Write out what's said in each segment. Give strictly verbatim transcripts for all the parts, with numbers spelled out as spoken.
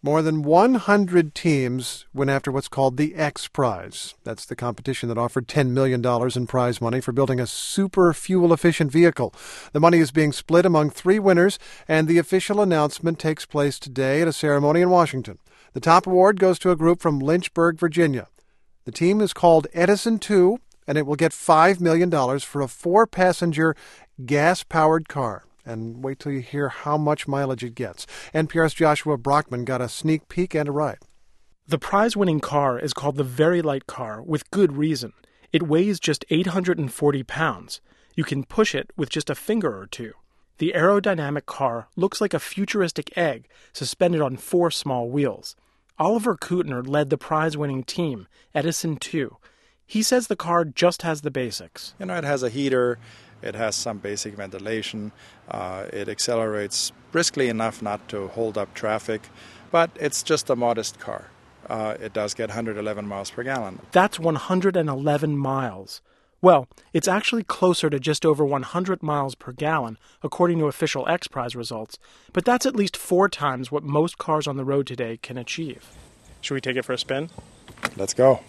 More than one hundred teams went after what's called the X Prize. That's the competition that offered ten million dollars in prize money for building a super fuel-efficient vehicle. The money is being split among three winners, and the official announcement takes place today at a ceremony in Washington. The top award goes to a group from Lynchburg, Virginia. The team is called Edison two, and it will get five million dollars for a four-passenger gas-powered car. And wait till you hear how much mileage it gets. N P R's Joshua Brockman got a sneak peek and a ride. The prize-winning car is called the Very Light Car, with good reason. It weighs just eight hundred forty pounds. You can push it with just a finger or two. The aerodynamic car looks like a futuristic egg suspended on four small wheels. Oliver Kutner led the prize-winning team, Edison two. He says the car just has the basics. You know, it has a heater. It has some basic ventilation. Uh, it accelerates briskly enough not to hold up traffic, but it's just a modest car. Uh, it does get one hundred eleven miles per gallon. That's one hundred eleven miles. Well, it's actually closer to just over one hundred miles per gallon, according to official X Prize results, but that's at least four times what most cars on the road today can achieve. Should we take it for a spin? Let's go.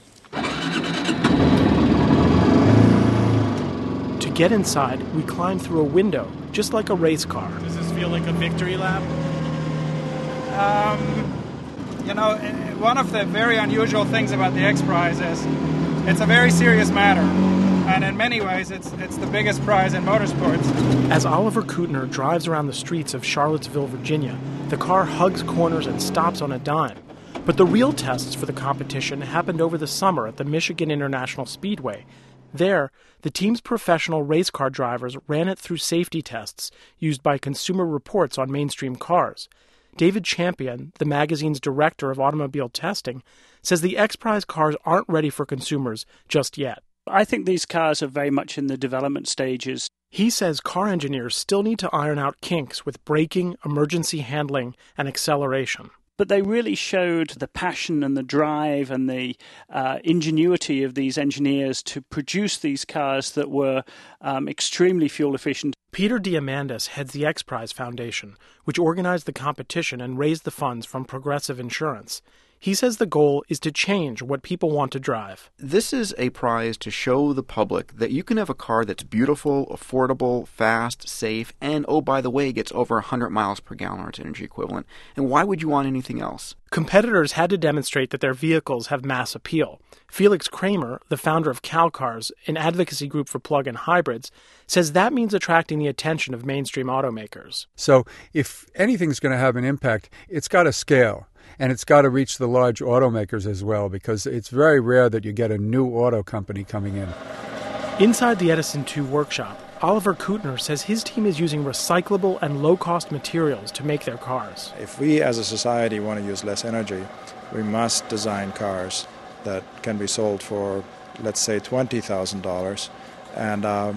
To get inside, we climb through a window, just like a race car. Does this feel like a victory lap? Um, you know, one of the very unusual things about the X Prize is it's a very serious matter. And in many ways, it's it's the biggest prize in motorsports. As Oliver Kutner drives around the streets of Charlottesville, Virginia, the car hugs corners and stops on a dime. But the real tests for the competition happened over the summer at the Michigan International Speedway. There, the team's professional race car drivers ran it through safety tests used by Consumer Reports on mainstream cars. David Champion, the magazine's director of automobile testing, says the X Prize cars aren't ready for consumers just yet. I think these cars are very much in the development stages. He says car engineers still need to iron out kinks with braking, emergency handling, and acceleration. But they really showed the passion and the drive and the uh, ingenuity of these engineers to produce these cars that were um, extremely fuel efficient. Peter Diamandis heads the X Prize Foundation, which organized the competition and raised the funds from Progressive Insurance. He says the goal is to change what people want to drive. This is a prize to show the public that you can have a car that's beautiful, affordable, fast, safe, and, oh, by the way, gets over one hundred miles per gallon or its energy equivalent. And why would you want anything else? Competitors had to demonstrate that their vehicles have mass appeal. Felix Kramer, the founder of CalCars, an advocacy group for plug-in hybrids, says that means attracting the attention of mainstream automakers. So if anything's going to have an impact, it's got to scale. And it's got to reach the large automakers as well, because it's very rare that you get a new auto company coming in. Inside the Edison two workshop, Oliver Kutner says his team is using recyclable and low-cost materials to make their cars. If we as a society want to use less energy, we must design cars that can be sold for, let's say, twenty thousand dollars and uh,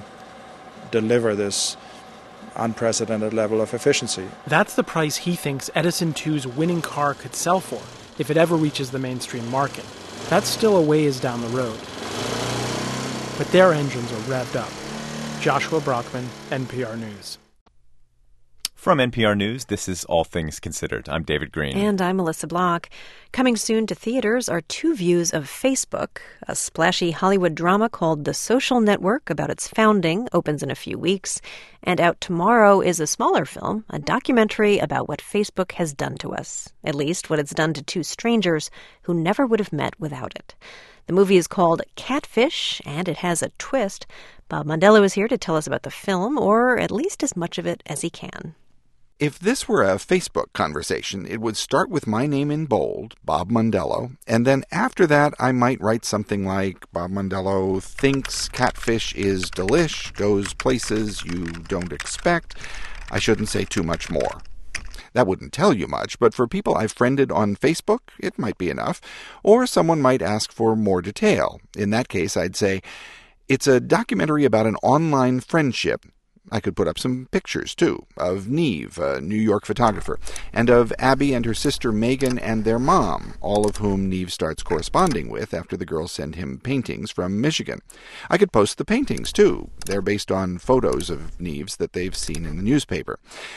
deliver this unprecedented level of efficiency. That's the price he thinks Edison two's winning car could sell for if it ever reaches the mainstream market. That's still a ways down the road. But their engines are revved up. Joshua Brockman, N P R News. From N P R News, this is All Things Considered. I'm David Green. And I'm Melissa Block. Coming soon to theaters are two views of Facebook. A splashy Hollywood drama called The Social Network about its founding opens in a few weeks. And out tomorrow is a smaller film, a documentary about what Facebook has done to us. At least what it's done to two strangers who never would have met without it. The movie is called Catfish, and it has a twist. Bob Mondello is here to tell us about the film, or at least as much of it as he can. If this were a Facebook conversation, it would start with my name in bold, Bob Mondello, and then after that I might write something like, Bob Mondello thinks catfish is delish, goes places you don't expect. I shouldn't say too much more. That wouldn't tell you much, but for people I've friended on Facebook, it might be enough. Or someone might ask for more detail. In that case, I'd say, it's a documentary about an online friendship. I could put up some pictures, too, of Neve, a New York photographer, and of Abby and her sister Megan and their mom, all of whom Neve starts corresponding with after the girls send him paintings from Michigan. I could post the paintings, too. They're based on photos of Neve's that they've seen in the newspaper.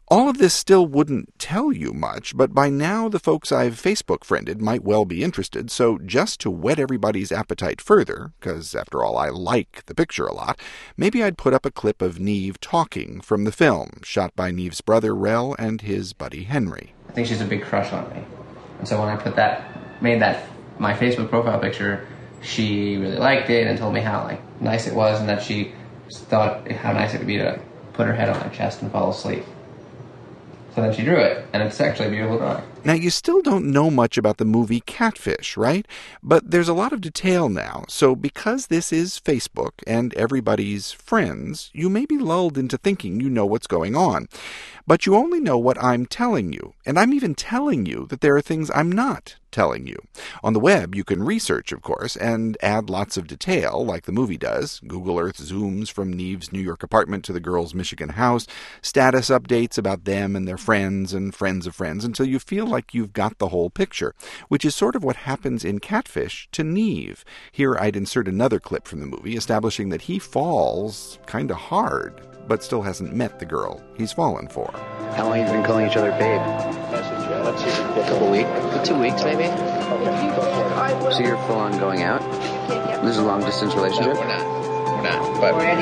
All of this still wouldn't tell you much, but by now the folks I've Facebook friended might well be interested, so just to whet everybody's appetite further, because after all I like the picture a lot, maybe I'd put up a clip of Neve talking from the film, shot by Neve's brother Rel and his buddy Henry. I think she's a big crush on me. And so when I put that, made that my Facebook profile picture, she really liked it and told me how like nice it was and that she thought how nice it would be to put her head on my chest and fall asleep. So then she drew it, and it's actually a beautiful drawing. Now, you still don't know much about the movie Catfish, right? But there's a lot of detail now, so because this is Facebook and everybody's friends, you may be lulled into thinking you know what's going on. But you only know what I'm telling you, and I'm even telling you that there are things I'm not telling you. On the web, you can research, of course, and add lots of detail, like the movie does. Google Earth zooms from Neve's New York apartment to the girl's Michigan house, status updates about them and their friends and friends of friends, until you feel like you've got the whole picture, which is sort of what happens in Catfish to Neve. Here I'd insert another clip from the movie, establishing that he falls kind of hard, but still hasn't met the girl he's fallen for. How long have you been calling each other babe? A couple weeks? Two weeks, maybe? So you're full on going out? This is a long distance relationship? No, we're not. We're not. But we're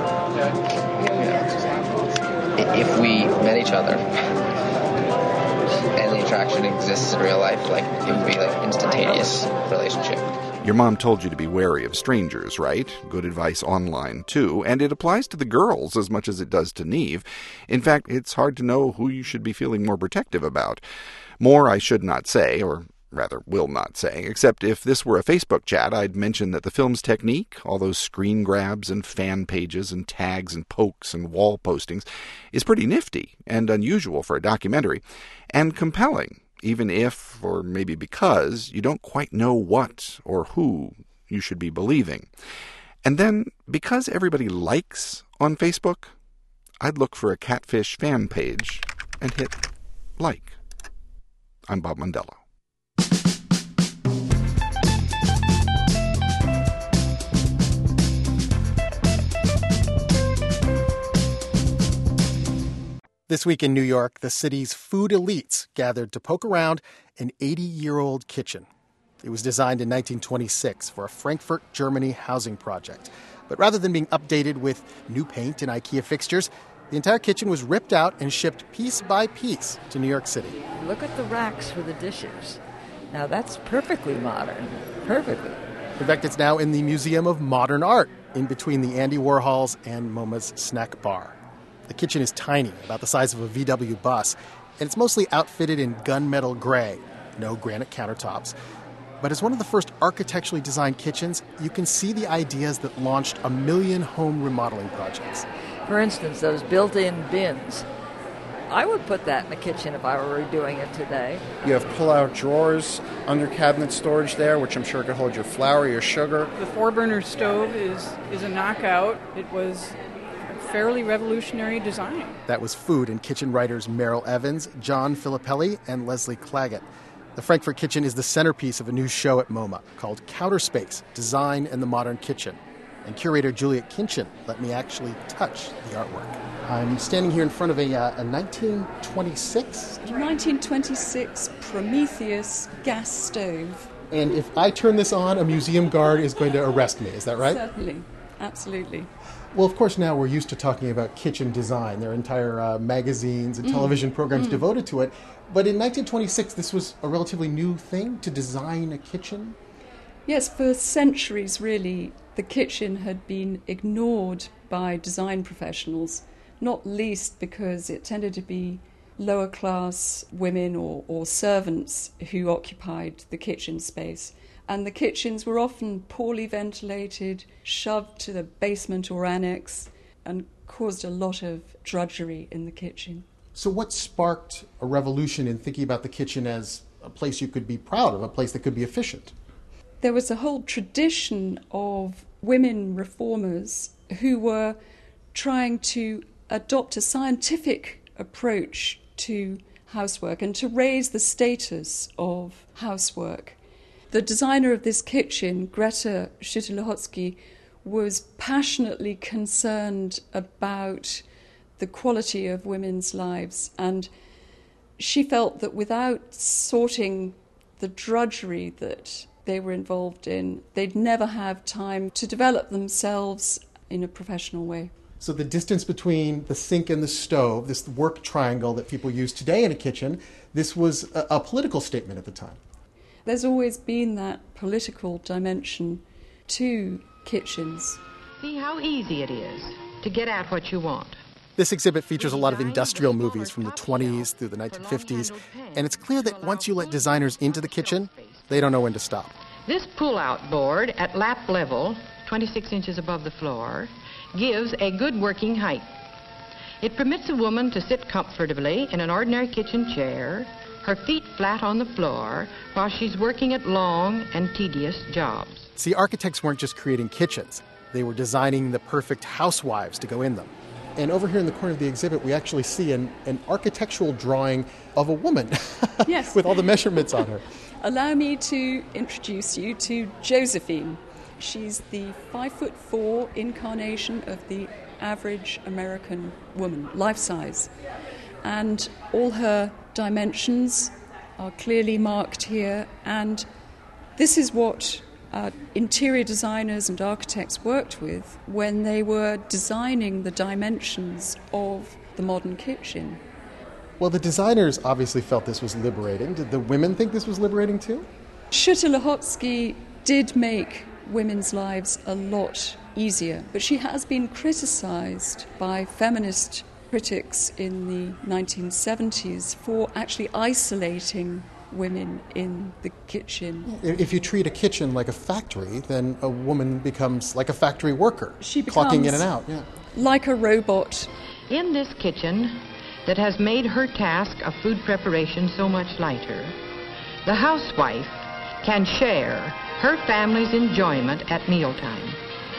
yeah. If we met each other and the attraction exists in real life, like it would be like instantaneous relationship. Your mom told you to be wary of strangers, right? Good advice online, too. And it applies to the girls as much as it does to Neve. In fact, it's hard to know who you should be feeling more protective about. More I should not say, or rather will not say, except if this were a Facebook chat, I'd mention that the film's technique, all those screen grabs and fan pages and tags and pokes and wall postings, is pretty nifty and unusual for a documentary, and compelling. Even if, or maybe because, you don't quite know what or who you should be believing. And then, because everybody likes on Facebook, I'd look for a Catfish fan page and hit like. I'm Bob Mondello. This week in New York, the city's food elites gathered to poke around an eighty-year-old kitchen. It was designed in nineteen twenty-six for a Frankfurt, Germany housing project. But rather than being updated with new paint and IKEA fixtures, the entire kitchen was ripped out and shipped piece by piece to New York City. Look at the racks for the dishes. Now that's perfectly modern. Perfectly. In fact, it's now in the Museum of Modern Art, in between the Andy Warhols and MoMA's snack bar. The kitchen is tiny, about the size of a V W bus, and it's mostly outfitted in gunmetal gray, no granite countertops. But as one of the first architecturally designed kitchens, you can see the ideas that launched a million home remodeling projects. For instance, those built-in bins. I would put that in the kitchen if I were redoing it today. You have pull-out drawers, under cabinet storage there, which I'm sure could hold your flour, your sugar. The four-burner stove is, is a knockout. It was fairly revolutionary design. That was food and kitchen writers Meryl Evans, John Filippelli, and Leslie Claggett. The Frankfurt Kitchen is the centerpiece of a new show at MoMA called Counterspace, Design in the Modern Kitchen. And curator Juliet Kinchin let me actually touch the artwork. I'm standing here in front of a, uh, a nineteen twenty-six? nineteen twenty-six Prometheus gas stove. And if I turn this on, a museum guard is going to arrest me, is that right? Certainly, absolutely. Well, of course, now we're used to talking about kitchen design. There are entire uh, magazines and television mm. programs mm. devoted to it. But in nineteen twenty-six, this was a relatively new thing, to design a kitchen? Yes, for centuries, really, the kitchen had been ignored by design professionals, not least because it tended to be lower-class women or, or servants who occupied the kitchen space. And the kitchens were often poorly ventilated, shoved to the basement or annex, and caused a lot of drudgery in the kitchen. So what sparked a revolution in thinking about the kitchen as a place you could be proud of, a place that could be efficient? There was a whole tradition of women reformers who were trying to adopt a scientific approach to housework and to raise the status of housework. The designer of this kitchen, Greta Schutte-Lehoczky, was passionately concerned about the quality of women's lives. And she felt that without sorting the drudgery that they were involved in, they'd never have time to develop themselves in a professional way. So the distance between the sink and the stove, this work triangle that people use today in a kitchen, this was a, a political statement at the time. There's always been that political dimension to kitchens. See how easy it is to get at what you want. This exhibit features a lot of industrial movies from the twenties through the nineteen fifties, and it's clear that once you let designers into the kitchen, they don't know when to stop. This pull-out board at lap level, twenty-six inches above the floor, gives a good working height. It permits a woman to sit comfortably in an ordinary kitchen chair, her feet flat on the floor, while she's working at long and tedious jobs. See, architects weren't just creating kitchens. They were designing the perfect housewives to go in them. And over here in the corner of the exhibit, we actually see an, an architectural drawing of a woman yes. with all the measurements on her. Allow me to introduce you to Josephine. She's the five foot four incarnation of the average American woman, life size. And all her dimensions are clearly marked here. And this is what uh, interior designers and architects worked with when they were designing the dimensions of the modern kitchen. Well, the designers obviously felt this was liberating. Did the women think this was liberating too? Schutter-Lehoczky did make women's lives a lot easier, but she has been criticized by feminist critics in the nineteen seventies for actually isolating women in the kitchen. If you treat a kitchen like a factory, then a woman becomes like a factory worker, she becomes clocking in and out. Yeah. Like a robot. In this kitchen that has made her task of food preparation so much lighter, the housewife can share her family's enjoyment at mealtime.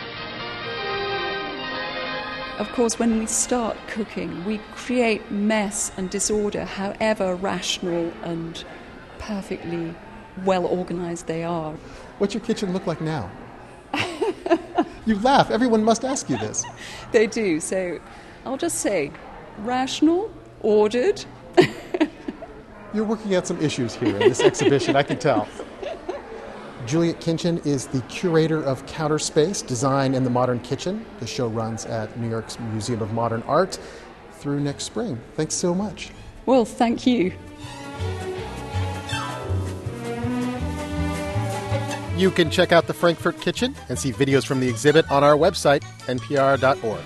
Of course, when we start cooking, we create mess and disorder, however rational and perfectly well organized they are. What's your kitchen look like now? You laugh. Everyone must ask you this. They do. So I'll just say, rational, ordered. You're working out some issues here in this exhibition, I can tell. Juliet Kinchin is the curator of Counter Space, Design in the Modern Kitchen. The show runs at New York's Museum of Modern Art through next spring. Thanks so much. Well, thank you. You can check out the Frankfurt Kitchen and see videos from the exhibit on our website, N P R dot org.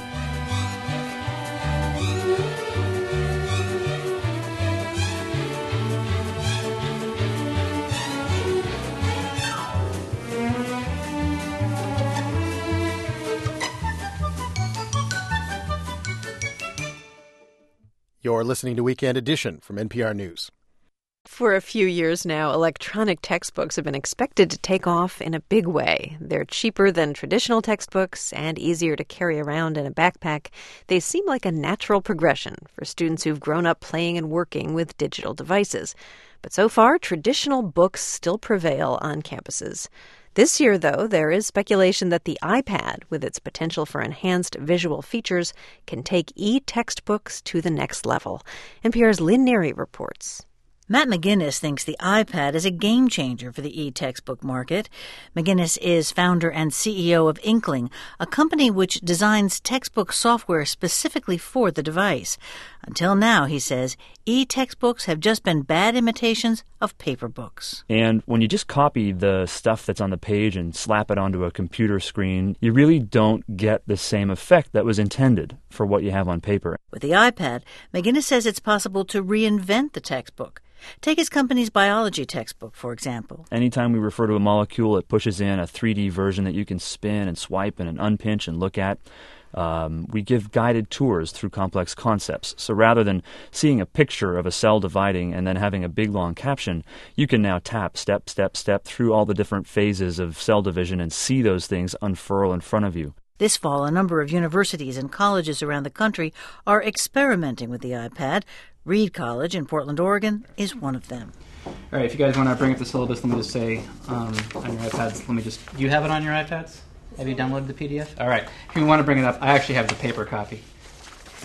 You're listening to Weekend Edition from N P R News. For a few years now, electronic textbooks have been expected to take off in a big way. They're cheaper than traditional textbooks and easier to carry around in a backpack. They seem like a natural progression for students who've grown up playing and working with digital devices. But so far, traditional books still prevail on campuses. This year, though, there is speculation that the iPad, with its potential for enhanced visual features, can take e-textbooks to the next level. N P R's Lynn Neary reports. Matt McGinnis thinks the iPad is a game changer for the e-textbook market. McGinnis is founder and C E O of Inkling, a company which designs textbook software specifically for the device. Until now, he says, e-textbooks have just been bad imitations of paper books. And when you just copy the stuff that's on the page and slap it onto a computer screen, you really don't get the same effect that was intended for what you have on paper. With the iPad, McGinnis says it's possible to reinvent the textbook. Take his company's biology textbook, for example. Anytime we refer to a molecule, it pushes in a three D version that you can spin and swipe and unpinch and look at. Um, we give guided tours through complex concepts. So rather than seeing a picture of a cell dividing and then having a big, long caption, you can now tap step, step, step through all the different phases of cell division and see those things unfurl in front of you. This fall, a number of universities and colleges around the country are experimenting with the iPad. Reed College in Portland, Oregon is one of them. All right, if you guys want to bring up the syllabus, let me just say um, on your iPads, let me just, do you have it on your iPads? Have you downloaded the P D F? All right, if you want to bring it up, I actually have the paper copy.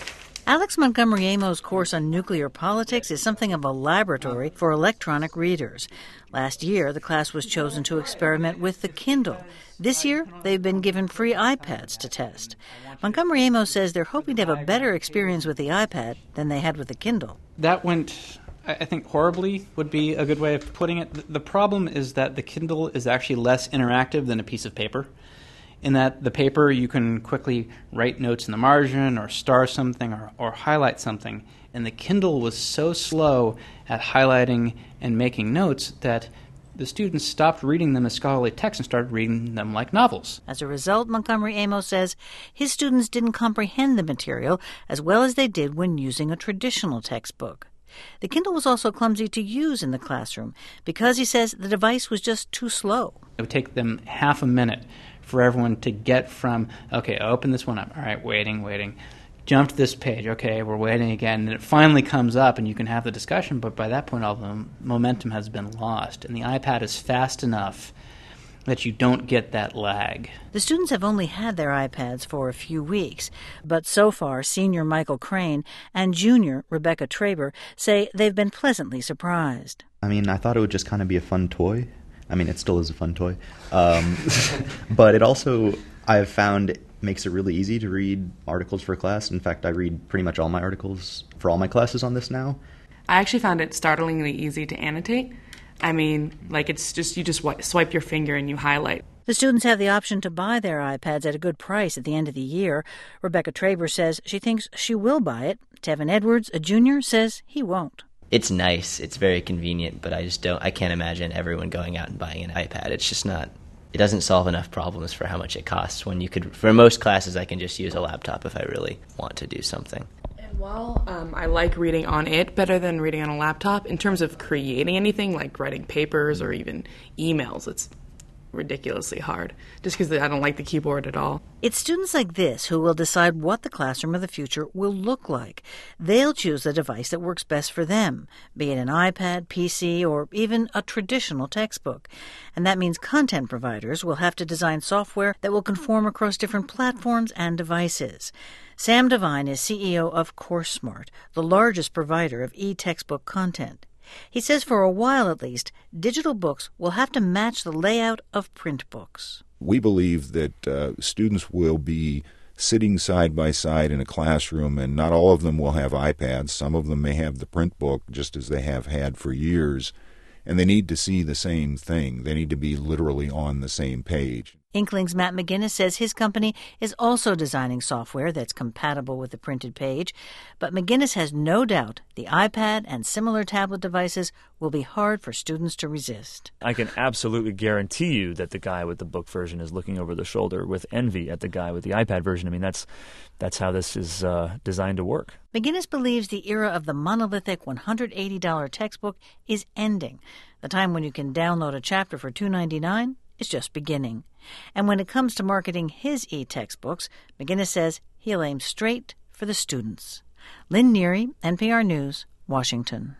Alex Montgomery Amos' course on nuclear politics is something of a laboratory for electronic readers. Last year, the class was chosen to experiment with the Kindle. This year, they've been given free iPads to test. Montgomery Amos says they're hoping to have a better experience with the iPad than they had with the Kindle. That went, I think, horribly would be a good way of putting it. The problem is that the Kindle is actually less interactive than a piece of paper, in that the paper you can quickly write notes in the margin or star something or, or highlight something. And the Kindle was so slow at highlighting and making notes that the students stopped reading them as scholarly texts and started reading them like novels. As a result, Montgomery Amos says his students didn't comprehend the material as well as they did when using a traditional textbook. The Kindle was also clumsy to use in the classroom because, he says, the device was just too slow. It would take them half a minute for everyone to get from, okay, open this one up, all right, waiting, waiting, jump to this page, okay, we're waiting again, and it finally comes up and you can have the discussion, but by that point all the momentum has been lost, and the iPad is fast enough that you don't get that lag. The students have only had their iPads for a few weeks, but so far, senior Michael Crane and junior Rebecca Traber say they've been pleasantly surprised. I mean, I thought it would just kind of be a fun toy. I mean, it still is a fun toy. Um, but it also, I've found, makes it really easy to read articles for class. In fact, I read pretty much all my articles for all my classes on this now. I actually found it startlingly easy to annotate. I mean, like, it's just, you just swipe your finger and you highlight. The students have the option to buy their iPads at a good price at the end of the year. Rebecca Traber says she thinks she will buy it. Tevin Edwards, a junior, says he won't. It's nice, it's very convenient, but I just don't, I can't imagine everyone going out and buying an iPad. It's just not, it doesn't solve enough problems for how much it costs when you could, for most classes, I can just use a laptop if I really want to do something. And while um, I like reading on it better than reading on a laptop, in terms of creating anything, like writing papers or even emails, it's ridiculously hard, just because I don't like the keyboard at all. It's students like this who will decide what the classroom of the future will look like. They'll choose the device that works best for them, be it an iPad, P C, or even a traditional textbook. And that means content providers will have to design software that will conform across different platforms and devices. Sam Devine is C E O of CourseSmart, the largest provider of e-textbook content. He says for a while at least, digital books will have to match the layout of print books. We believe that uh, students will be sitting side by side in a classroom, and not all of them will have iPads. Some of them may have the print book, just as they have had for years, and they need to see the same thing. They need to be literally on the same page. Inkling's Matt McGinnis says his company is also designing software that's compatible with the printed page, but McGinnis has no doubt the iPad and similar tablet devices will be hard for students to resist. I can absolutely guarantee you that the guy with the book version is looking over the shoulder with envy at the guy with the iPad version. I mean, that's that's how this is uh, designed to work. McGinnis believes the era of the monolithic one hundred eighty dollars textbook is ending. The time when you can download a chapter for two dollars and ninety-nine cents is just beginning. And when it comes to marketing his e-textbooks, McGinnis says he'll aim straight for the students. Lynn Neary, N P R News, Washington.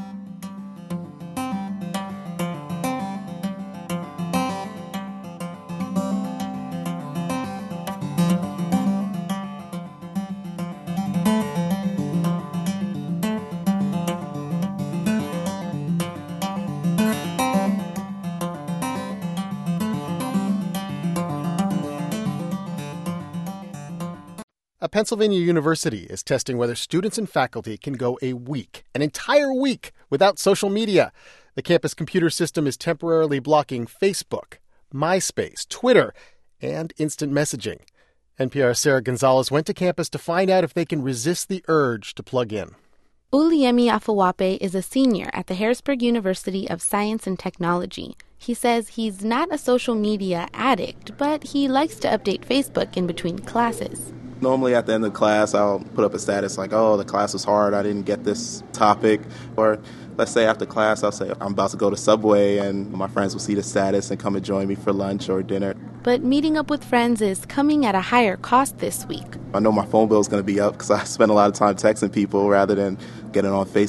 A Pennsylvania university is testing whether students and faculty can go a week, an entire week, without social media. The campus computer system is temporarily blocking Facebook, MySpace, Twitter, and instant messaging. N P R's Sarah Gonzalez went to campus to find out if they can resist the urge to plug in. Uluyemi Afawape is a senior at the Harrisburg University of Science and Technology. He says he's not a social media addict, but he likes to update Facebook in between classes. Normally at the end of class, I'll put up a status like, oh, the class was hard, I didn't get this topic. Or let's say after class, I'll say I'm about to go to Subway, and my friends will see the status and come and join me for lunch or dinner. But meeting up with friends is coming at a higher cost this week. I know my phone bill is going to be up because I spend a lot of time texting people rather than getting on Facebook.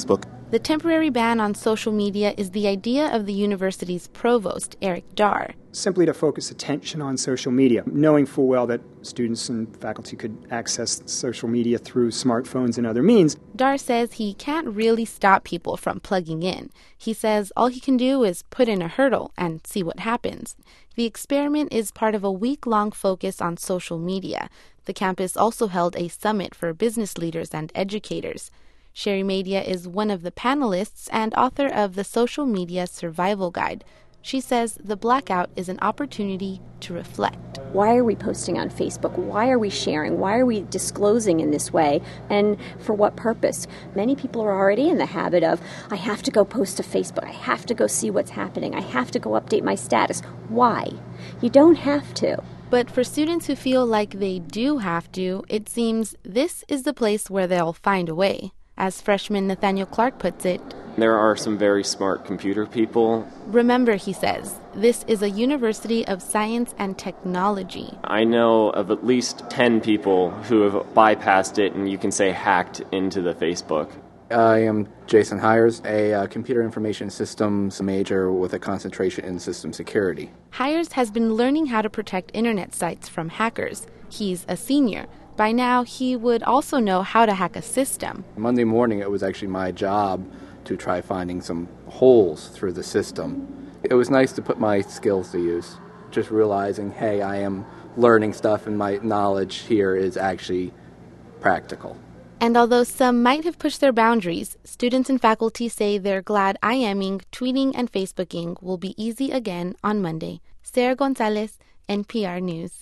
The temporary ban on social media is the idea of the university's provost, Eric Dar. Simply to focus attention on social media, knowing full well that students and faculty could access social media through smartphones and other means. Dar says he can't really stop people from plugging in. He says all he can do is put in a hurdle and see what happens. The experiment is part of a week-long focus on social media. The campus also held a summit for business leaders and educators. Sherry Madia is one of the panelists and author of the Social Media Survival Guide. She says the blackout is an opportunity to reflect. Why are we posting on Facebook? Why are we sharing? Why are we disclosing in this way? And for what purpose? Many people are already in the habit of, I have to go post to Facebook. I have to go see what's happening. I have to go update my status. Why? You don't have to. But for students who feel like they do have to, it seems this is the place where they'll find a way. As freshman Nathaniel Clark puts it, there are some very smart computer people. Remember, he says, this is a university of science and technology. I know of at least ten people who have bypassed it and you can say hacked into the Facebook. I am Jason Hires, a uh, computer information systems major with a concentration in system security. Hires has been learning how to protect internet sites from hackers. He's a senior. By now, he would also know how to hack a system. Monday morning, it was actually my job to try finding some holes through the system. It was nice to put my skills to use, just realizing, hey, I am learning stuff and my knowledge here is actually practical. And although some might have pushed their boundaries, students and faculty say they're glad IMing, tweeting, and Facebooking will be easy again on Monday. Sarah Gonzalez, N P R News.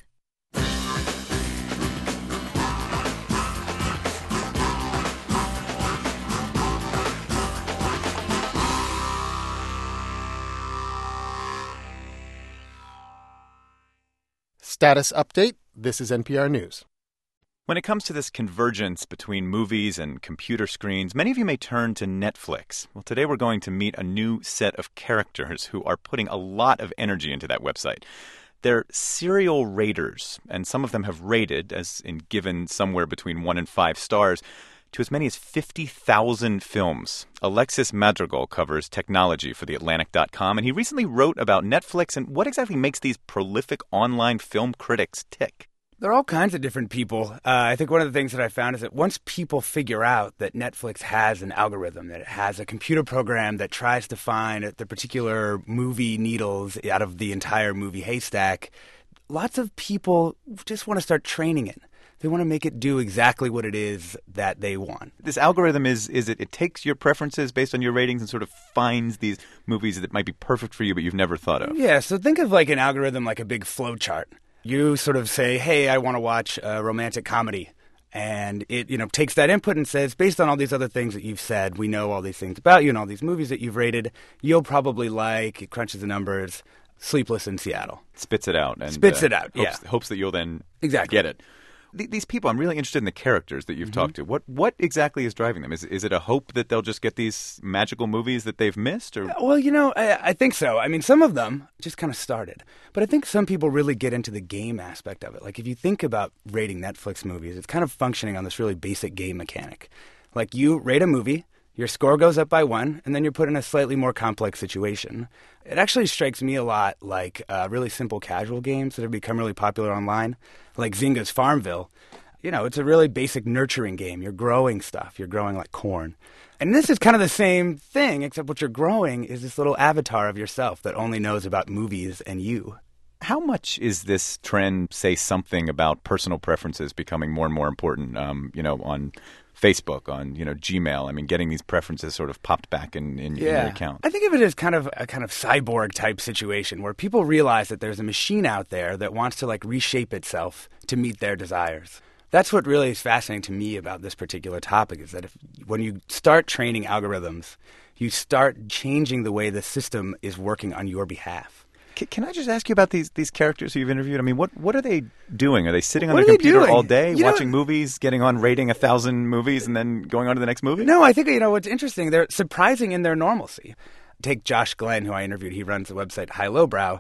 Status update. This is N P R News. When it comes to this convergence between movies and computer screens, many of you may turn to Netflix. Well, today we're going to meet a new set of characters who are putting a lot of energy into that website. They're serial raters, and some of them have rated, as in given somewhere between one and five stars, to as many as fifty thousand films. Alexis Madrigal covers technology for the Atlantic dot com, and he recently wrote about Netflix and what exactly makes these prolific online film critics tick. There are all kinds of different people. Uh, I think one of the things that I found is that once people figure out that Netflix has an algorithm, that it has a computer program that tries to find the particular movie needles out of the entire movie haystack, lots of people just want to start training it. They want to make it do exactly what it is that they want. This algorithm is, is it, it takes your preferences based on your ratings and sort of finds these movies that might be perfect for you but you've never thought of. Yeah, so think of like an algorithm like a big flow chart. You sort of say, hey, I want to watch a romantic comedy. And it, you know, takes that input and says, based on all these other things that you've said, we know all these things about you and all these movies that you've rated, you'll probably like, it crunches the numbers, Sleepless in Seattle. Spits it out. And, Spits uh, it out, hopes, yeah. Hopes that you'll then exactly. get it. These people, I'm really interested in the characters that you've mm-hmm. talked to. What what exactly is driving them? Is is it a hope that they'll just get these magical movies that they've missed? Or? Well, you know, I, I think so. I mean, some of them just kind of started. But I think some people really get into the game aspect of it. Like, if you think about rating Netflix movies, it's kind of functioning on this really basic game mechanic. Like, you rate a movie, your score goes up by one, and then you're put in a slightly more complex situation. It actually strikes me a lot like uh, really simple casual games that have become really popular online, like Zynga's Farmville. You know, it's a really basic nurturing game. You're growing stuff. You're growing like corn. And this is kind of the same thing, except what you're growing is this little avatar of yourself that only knows about movies and you. How much is this trend say something about personal preferences becoming more and more important, um, you know, on Facebook, on, you know, Gmail? I mean, getting these preferences sort of popped back in, in, yeah. in your account. I think of it as kind of a kind of cyborg type situation where people realize that there's a machine out there that wants to like reshape itself to meet their desires. That's what really is fascinating to me about this particular topic, is that if when you start training algorithms, you start changing the way the system is working on your behalf. Can, can I just ask you about these these characters who you've interviewed? I mean, what, what are they doing? Are they sitting on what their computer doing? all day, you watching know, movies, getting on, rating a thousand movies, and then going on to the next movie? No, I think, you know, what's interesting, they're surprising in their normalcy. Take Josh Glenn, who I interviewed. He runs the website High Lowbrow.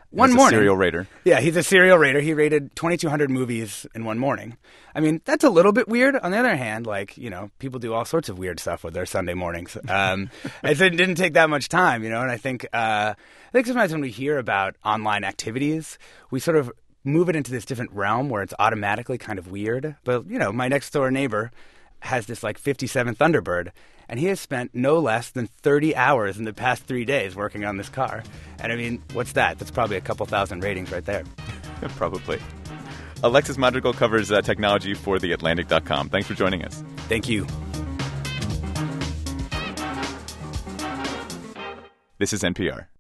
One He's morning. a serial rater. Yeah, he's a serial rater. He rated twenty-two hundred movies in one morning. I mean, that's a little bit weird. On the other hand, like, you know, people do all sorts of weird stuff with their Sunday mornings. Um, it didn't take that much time, you know, and I think, uh, I think sometimes when we hear about online activities, we sort of move it into this different realm where it's automatically kind of weird. But, you know, my next door neighbor has this like fifty-seven Thunderbird, and he has spent no less than thirty hours in the past three days working on this car. And I mean, what's that? That's probably a couple thousand ratings right there. Probably. Alexis Madrigal covers uh, technology for the Atlantic dot com. Thanks for joining us. Thank you. This is N P R.